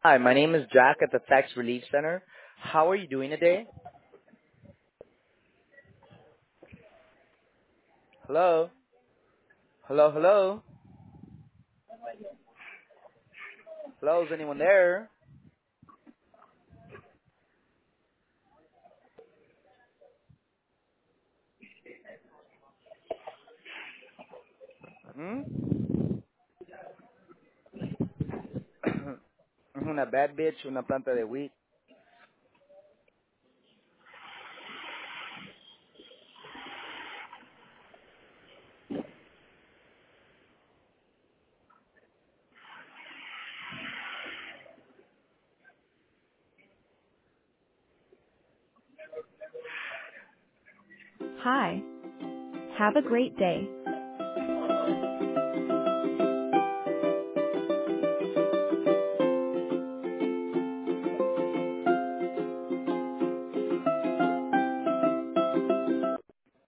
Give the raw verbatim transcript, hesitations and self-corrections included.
Hi, my name is Jack at the Tax Relief Center. How are you doing today? Hello? Hello, hello? Hello, is anyone there? Hmm? Una bad bitch, una planta de wheat. Hi. Have a great day.